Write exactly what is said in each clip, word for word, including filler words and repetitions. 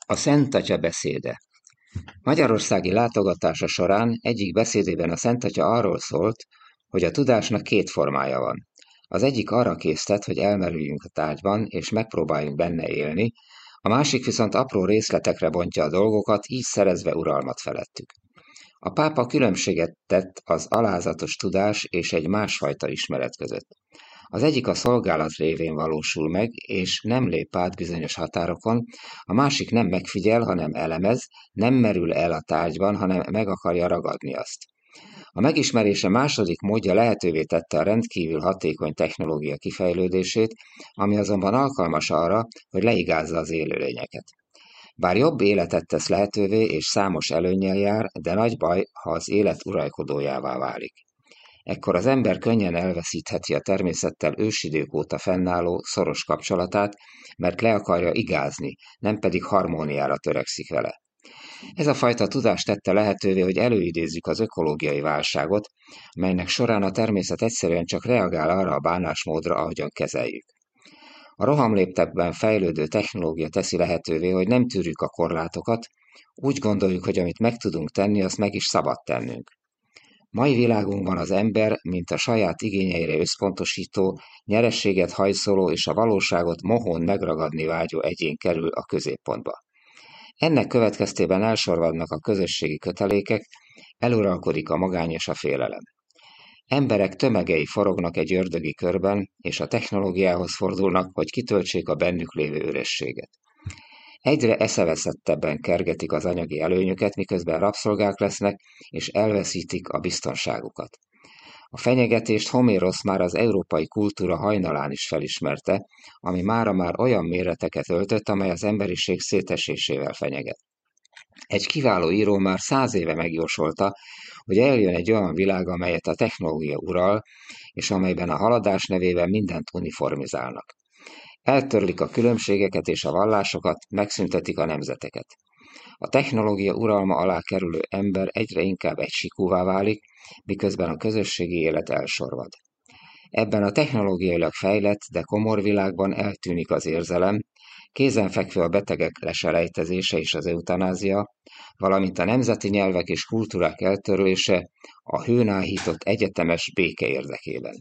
A Szent Atya beszéde. Magyarországi látogatása során egyik beszédében a Szent Atya arról szólt, hogy a tudásnak két formája van. Az egyik arra késztet, hogy elmerüljünk a tárgyban, és megpróbáljunk benne élni, a másik viszont apró részletekre bontja a dolgokat, így szerezve uralmat felettük. A pápa különbséget tett az alázatos tudás és egy másfajta ismeret között. Az egyik a szolgálat révén valósul meg, és nem lép át bizonyos határokon, a másik nem megfigyel, hanem elemez, nem merül el a tárgyban, hanem meg akarja ragadni azt. A megismerése második módja lehetővé tette a rendkívül hatékony technológia kifejlődését, ami azonban alkalmas arra, hogy leigázza az élőlényeket. Bár jobb életet tesz lehetővé és számos előnnyel jár, de nagy baj, ha az élet uralkodójává válik. Ekkor az ember könnyen elveszítheti a természettel ősidők óta fennálló szoros kapcsolatát, mert le akarja igázni, nem pedig harmóniára törekszik vele. Ez a fajta tudás tette lehetővé, hogy előidézzük az ökológiai válságot, melynek során a természet egyszerűen csak reagál arra a bánásmódra, ahogyan kezeljük. A rohamléptekben fejlődő technológia teszi lehetővé, hogy nem tűrjük a korlátokat, úgy gondoljuk, hogy amit meg tudunk tenni, azt meg is szabad tennünk. Mai világunkban az ember, mint a saját igényeire összpontosító, nyerességet hajszoló és a valóságot mohón megragadni vágyó egyén kerül a középpontba. Ennek következtében elsorvadnak a közösségi kötelékek, eluralkodik a magány és a félelem. Emberek tömegei forognak egy ördögi körben, és a technológiához fordulnak, hogy kitöltsék a bennük lévő ürességet. Egyre eszeveszettebben kergetik az anyagi előnyöket, miközben rabszolgák lesznek, és elveszítik a biztonságukat. A fenyegetést Homérosz már az európai kultúra hajnalán is felismerte, ami mára már olyan méreteket öltött, amely az emberiség szétesésével fenyeget. Egy kiváló író már száz éve megjósolta, hogy eljön egy olyan világ, amelyet a technológia ural, és amelyben a haladás nevében mindent uniformizálnak. Eltörlik a különbségeket és a vallásokat, megszüntetik a nemzeteket. A technológia uralma alá kerülő ember egyre inkább egysikúvá válik, miközben a közösségi élet elsorvad. Ebben a technológiailag fejlett, de komor világban eltűnik az érzelem, kézenfekvő a betegek leselejtezése és az eutanázia, valamint a nemzeti nyelvek és kultúrák eltörlése a hőnáhított egyetemes béke érdekében.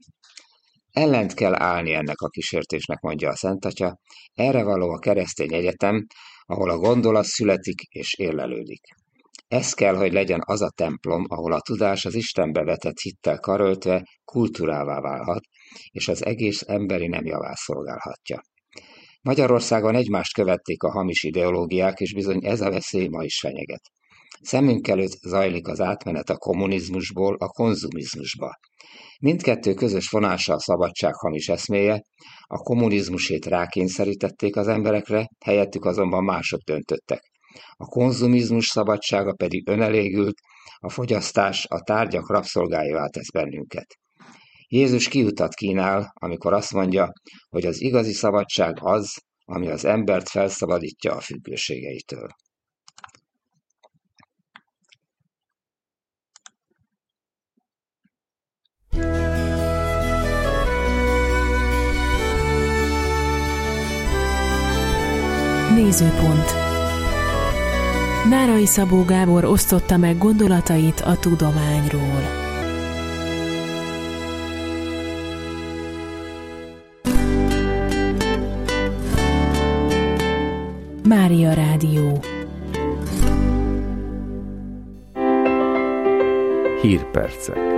Ellent kell állni ennek a kísértésnek, mondja a Szent Atya, erre való a keresztény egyetem, ahol a gondolat születik és érlelődik. Ez kell, hogy legyen az a templom, ahol a tudás az Istenbe vetett hittel karöltve kultúrává válhat, és az egész emberi nem javát szolgálhatja. Magyarországon egymást követték a hamis ideológiák, és bizony ez a veszély ma is fenyeget. Szemünk előtt zajlik az átmenet a kommunizmusból a konzumizmusba. Mindkettő közös vonása a szabadság hamis eszméje, a kommunizmusét rákényszerítették az emberekre, helyettük azonban mások döntöttek. A konzumizmus szabadsága pedig önelégült, a fogyasztás a tárgyak rabszolgáivá tesz bennünket. Jézus kiutat kínál, amikor azt mondja, hogy az igazi szabadság az, ami az embert felszabadítja a függőségeitől. Nézőpont. Nárai Szabó Gábor osztotta meg gondolatait a tudományról. Mária Rádió. Hírpercek.